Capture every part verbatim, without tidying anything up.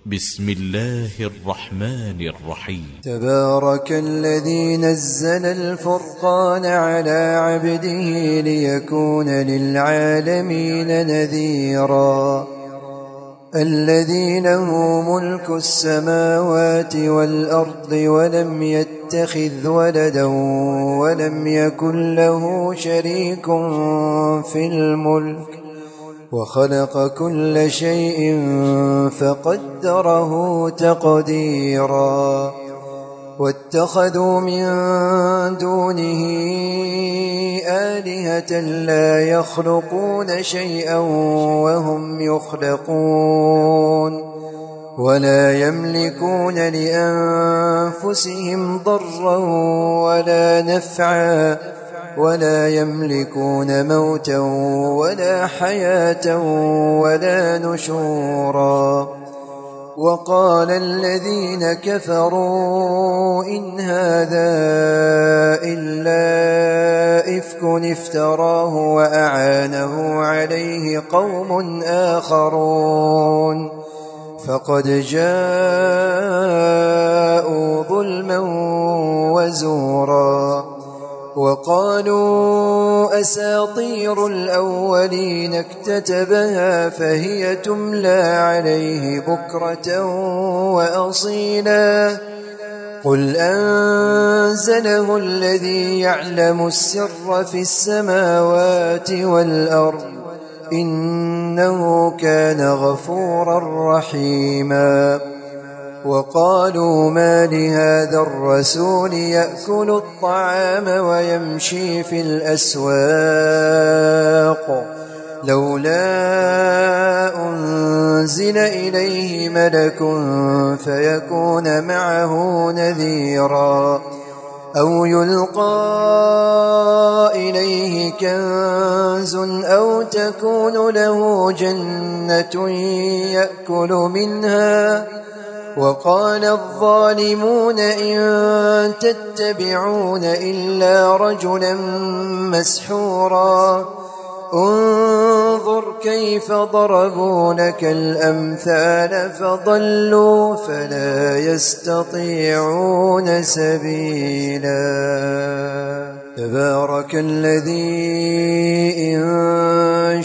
بسم الله الرحمن الرحيم. تبارك الذي نزل الفرقان على عبده ليكون للعالمين نذيرا. الذي له ملك السماوات والأرض ولم يتخذ ولدا ولم يكن له شريك في الملك وخلق كل شيء فقدره تقديرا. واتخذوا من دونه آلهة لا يخلقون شيئا وهم يخلقون ولا يملكون لأنفسهم ضرا ولا نفعا ولا يملكون موتا ولا حياة ولا نشورا. وقال الذين كفروا إن هذا إلا إفك افتراه وأعانه عليه قوم آخرون فقد جاءوا ظلما وزورا. وقالوا أساطير الأولين اكتتبها فهي تملى عليه بكرة وأصيلا. قل أنزله الذي يعلم السر في السماوات والأرض إنه كان غفورا رحيما. وقالوا ما لهذا الرسول يأكل الطعام ويمشي في الأسواق لولا أنزل إليه ملك فيكون معه نذيرا أو يلقى إليه كنز أو تكون له جنة يأكل منها. وقال الظالمون إن تتبعون إلا رجلا مسحورا. انظر كيف ضربوا لك الأمثال فضلوا فلا يستطيعون سبيلا. تبارك الذي إن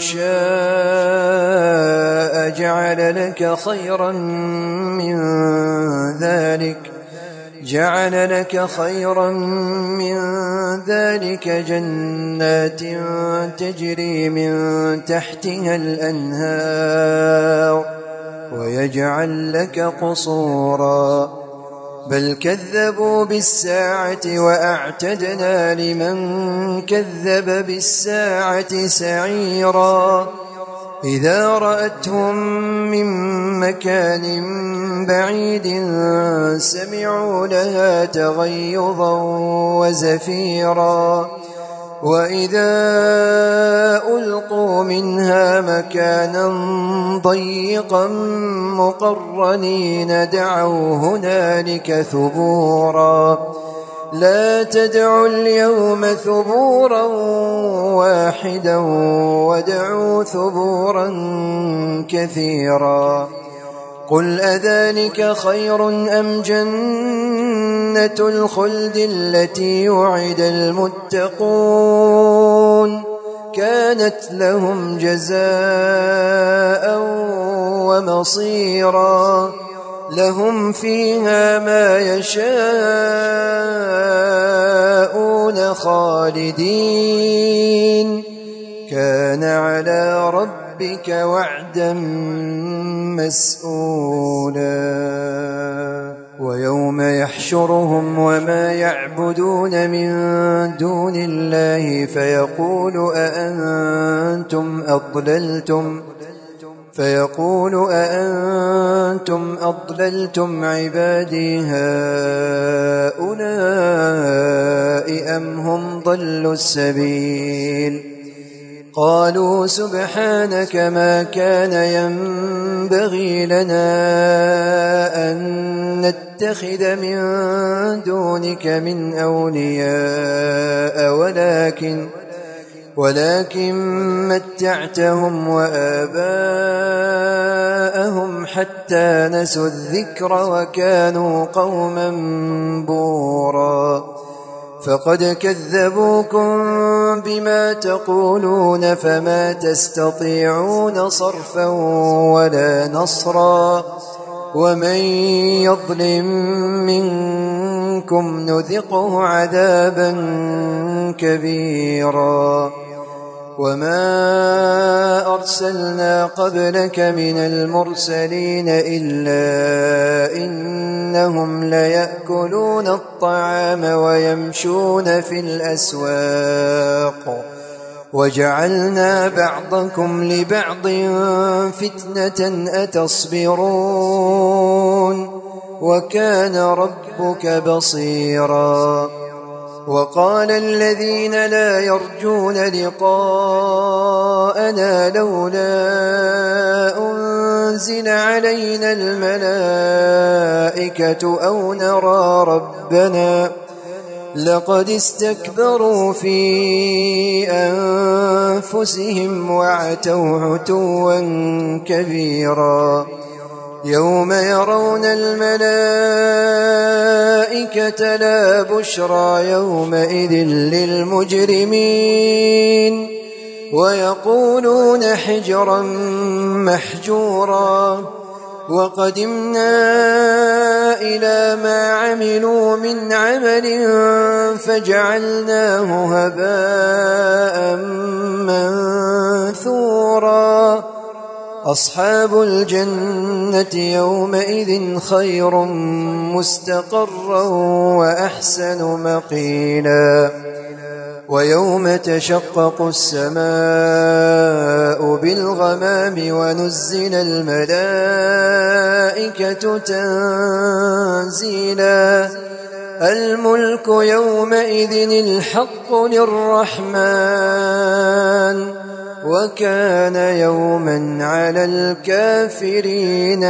شاء جعل لك خيرا من ذلك جعل لك خيرا من ذلك جنات تجري من تحتها الأنهار ويجعل لك قصورا. بل كذبوا بالساعة وأعتدنا لمن كذب بالساعة سعيرا. إذا رأتهم من مكان بعيد سمعوا لها تغيظا وزفيرا. وإذا ألقوا منها مكانا ضيقا مقرنين دعوا هنالك ثبورا. لا تدعوا اليوم ثبورا واحدا وادعوا ثبورا كثيرا. قل أذلك خير أم جنة الخلد التي وعد المتقون كانت لهم جزاء ومصيرا. لهم فيها ما يشاءون خالدين كان على ربك وعدا مسئولا. ويوم يحشرهم وما يعبدون من دون الله فيقول أأنتم أضللتم فيقول أأنتم أضللتم عبادي هؤلاء أم هم ضلوا السبيل. قالوا سبحانك ما كان ينبغي لنا أن نتخذ من دونك من أولياء ولكن ولكن متعتهم وآباءهم حتى نسوا الذكر وكانوا قوما بورا فقد كذبوكم بما تقولون فما تستطيعون صرفا ولا نصرا ومن يظلم منكم نذقه عذابا كبيرا وما أرسلنا قبلك من المرسلين إلا إنهم ليأكلون الطعام ويمشون في الأسواق وجعلنا بعضكم لبعض فتنة أتصبرون وكان ربك بصيرا وقال الذين لا يرجون لقاءنا لولا أنزل علينا الملائكة أو نرى ربنا لقد استكبروا في أنفسهم وعتوا عتوا كبيرا يوم يرون الملائكة لا بشرى يومئذ للمجرمين ويقولون حجرا محجورا وقدمنا إلى ما عملوا من عمل فجعلناه هباء منثورا أصحاب الجنة يومئذ خير مستقرا وأحسن مقيلا ويوم تشقق السماء بالغمام ونزل الملائكة تنزيلا الملك يومئذ الحق للرحمن وكان يوما على الكافرين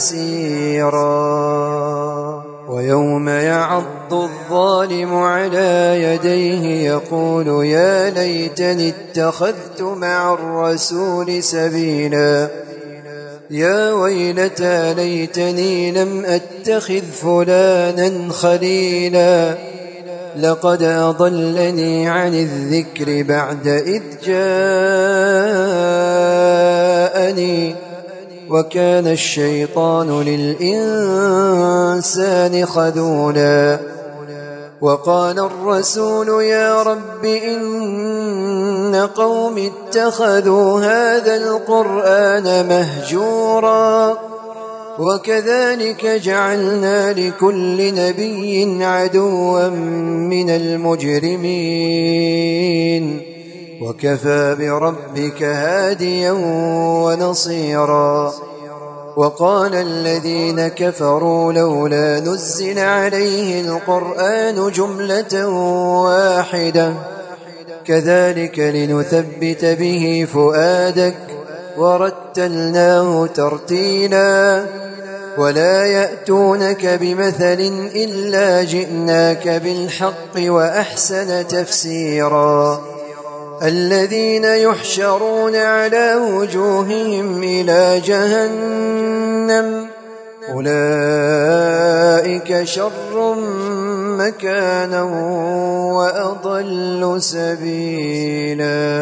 عسيرا ويوم يعض الظالم على يديه يقول يا ليتني اتخذت مع الرسول سبيلا يا ويلتى ليتني لم أتخذ فلانا خليلا لقد أضلني عن الذكر بعد إذ جاءني وكان الشيطان للإنسان خذولا وقال الرسول يا رب إن قوم اتخذوا هذا القرآن مهجورا وكذلك جعلنا لكل نبي عدوا من المجرمين وكفى بربك هاديا ونصيرا وقال الذين كفروا لولا نزل عليه القرآن جملة واحدة كذلك لنثبت به فؤادك ورتلناه ترتيلا ولا يأتونك بمثل إلا جئناك بالحق وأحسن تفسيرا الذين يحشرون على وجوههم إلى جهنم أولئك شر مكانا وأضل سبيلا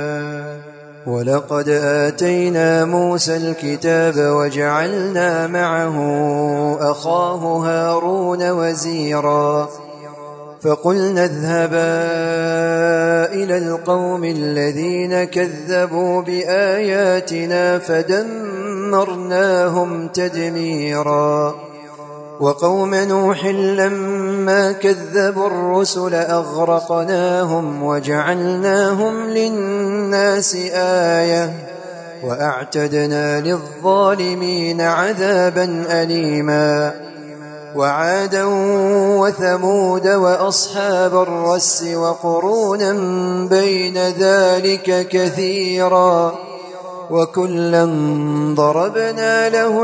ولقد آتينا موسى الكتاب وجعلنا معه أخاه هارون وزيرا فقلنا اذهبا إلى القوم الذين كذبوا بآياتنا فدمرناهم تدميرا وقوم نوح لما كذبوا الرسل أغرقناهم وجعلناهم للناس آية وأعتدنا للظالمين عذابا أليما وعادا وثمود وأصحاب الرس وقرونا بين ذلك كثيرا وكلا ضربنا له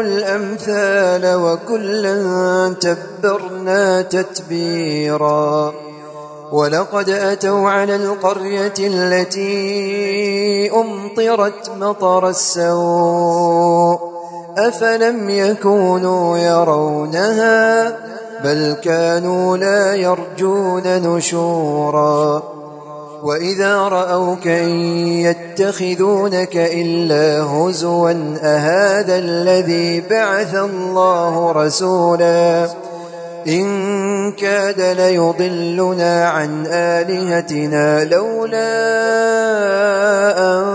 الأمثال وكلا تبرنا تتبيرا ولقد أتوا على القرية التي أمطرت مطر السوء أفلم يكونوا يرونها بل كانوا لا يرجون نشورا وإذا رأوك إن يتخذونك إلا هزوا أهذا الذي بعث الله رسولا إن كاد ليضلنا عن آلهتنا لولا أن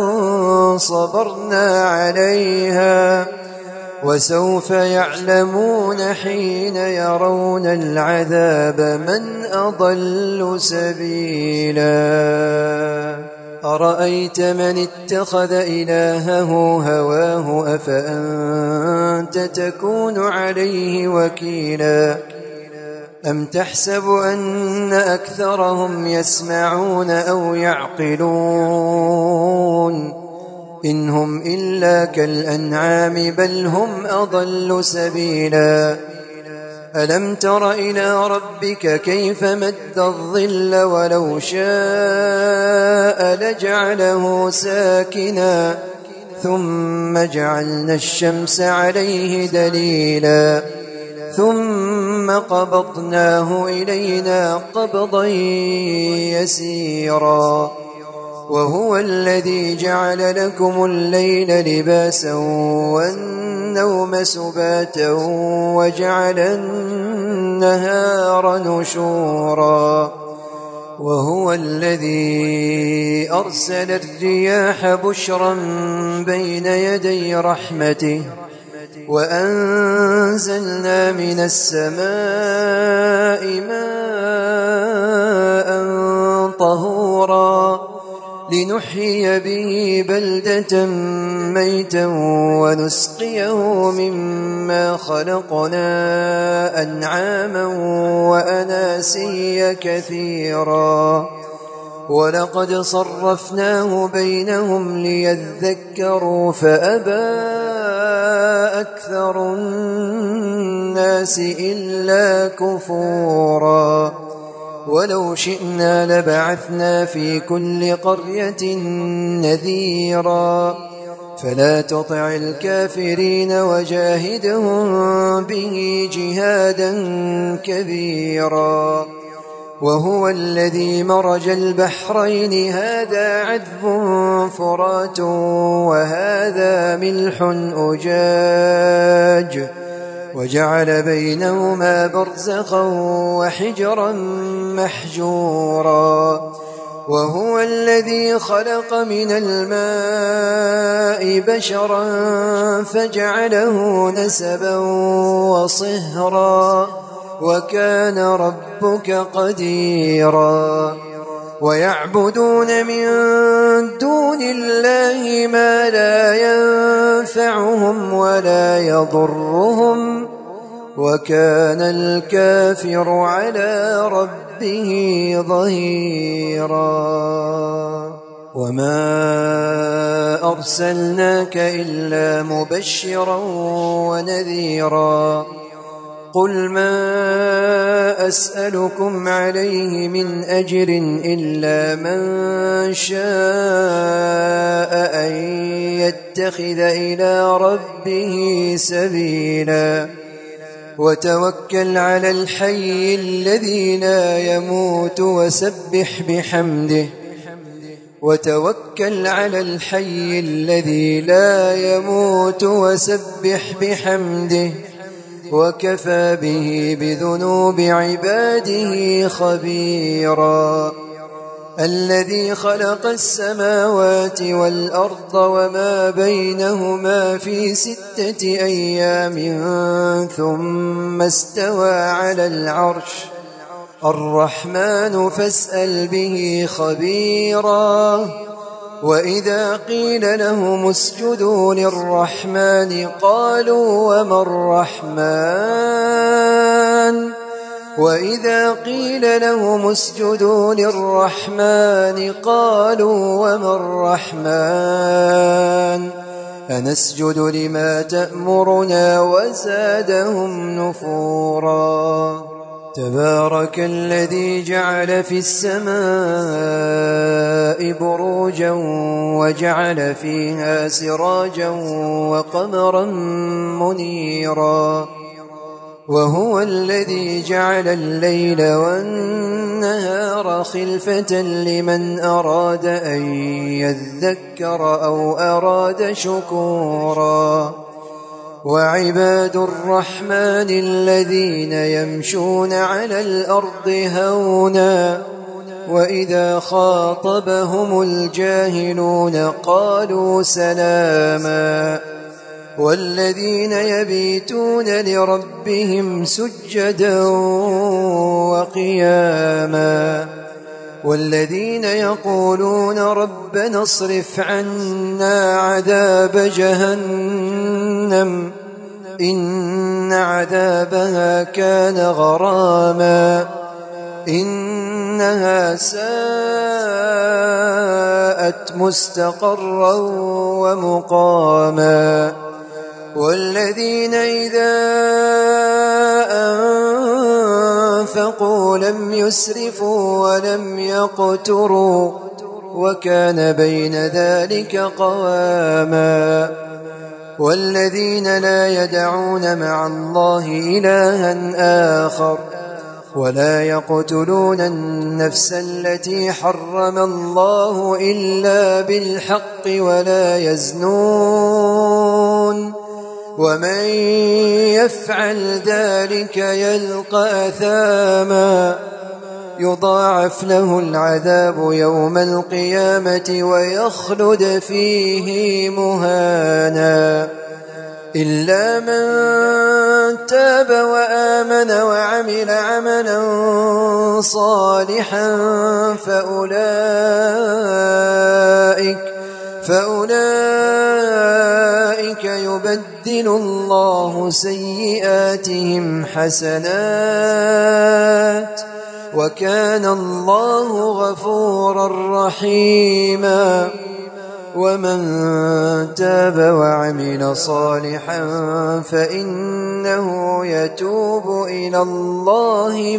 صبرنا عليها وسوف يعلمون حين يرون العذاب من أضل سبيلا أرأيت من اتخذ إلهه هواه أفأنت تكون عليه وكيلا أم تحسب أن أكثرهم يسمعون أو يعقلون إن هم إلا كالأنعام بل هم أضل سبيلا ألم تر إلى ربك كيف مد الظل ولو شاء لجعله ساكنا ثم جعلنا الشمس عليه دليلا ثم قبضناه إلينا قبضا يسيرا وهو الذي جعل لكم الليل لباسا والنوم سباتا وجعل النهار نشورا وهو الذي أرسل الرياح بشرا بين يدي رحمته وأنزلنا من السماء ماء طهورا لنحيي به بلدة ميتا ونسقيه مما خلقنا أنعاما وأناسيا كثيرا ولقد صرفناه بينهم ليذكروا فأبى أكثر الناس إلا كفورا ولو شئنا لبعثنا في كل قرية نذيرا فلا تطع الكافرين وجاهدهم به جهادا كبيرا وهو الذي مرج البحرين هذا عذب فرات وهذا ملح أجاج وجعل بينهما برزخا وحجرا محجورا وهو الذي خلق من الماء بشرا فجعله نسبا وصهرا وكان ربك قديرا ويعبدون من دون الله ما لا ينفعهم ولا يضرهم وكان الكافر على ربه ظهيرا وما أرسلناك إلا مبشرا ونذيرا قل ما أسألكم عليه من أجر إلا من شاء أن يتخذ إلى ربه سبيلا وتوكل على الحي الذي لا يموت وسبح بحمده وتوكل على الحي الذي لا يموت وسبح بحمده وكفى به بذنوب عباده خبيرا الذي خلق السماوات والأرض وما بينهما في ستة أيام ثم استوى على العرش الرحمن فاسأل به خبيرا وإذا قيل لهم اسجدوا للرحمن قالوا وما الرحمن وإذا قيل لهم اسجدوا للرحمن قالوا وما الرحمن أنسجد لما تأمرنا وزادهم نفورا تبارك الذي جعل في السماء بروجا وجعل فيها سراجا وقمرا منيرا وهو الذي جعل الليل والنهار خلفة لمن أراد أن يذكر أو أراد شكورا وعباد الرحمن الذين يمشون على الأرض هونا وإذا خاطبهم الجاهلون قالوا سلاما والذين يبيتون لربهم سجدا وقياما والذين يقولون ربنا اصرف عنا عذاب جهنم إن عذابها كان غراما إنها ساءت مستقرا ومقاما والذين إذا أنفقوا لم يسرفوا ولم يقتروا وكان بين ذلك قواما والذين لا يدعون مع الله إلها آخر ولا يقتلون النفس التي حرم الله إلا بالحق ولا يزنون ومن يفعل ذلك يلقى أثاما يضاعف له العذاب يوم القيامة ويخلد فيه مهانا إلا من تاب وآمن وعمل عملا صالحا فأولئك فأولئك يبدل الله سيئاتهم حسنات وكان الله غفورا رحيما ومن تاب وعمل صالحا فإنه يتوب إلى الله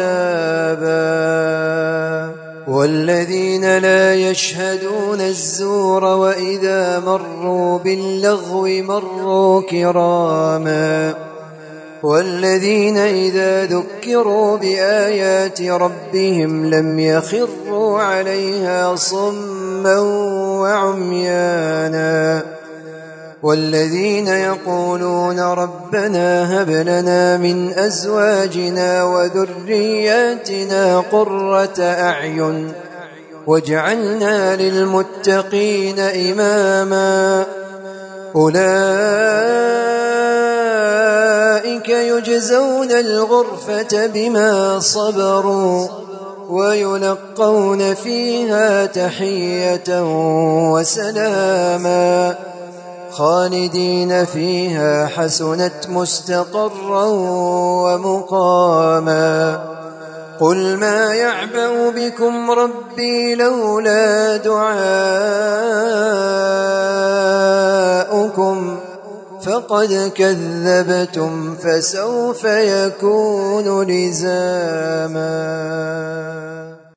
متابا والذين لا يشهدون الزور وإذا مروا باللغو مروا كراما والذين إذا ذكروا بآيات ربهم لم يخروا عليها صما وعميانا والذين يقولون ربنا هب لنا من أزواجنا وذرياتنا قرة أعين واجعلنا للمتقين إماما أولئك يجزون الغرفة بما صبروا ويلقون فيها تحية وسلاما خالدين فيها حسنت مستقرا ومقاما قل ما يعبأ بكم ربي لولا دعاؤكم فقد كذبتم فسوف يكون لزاما.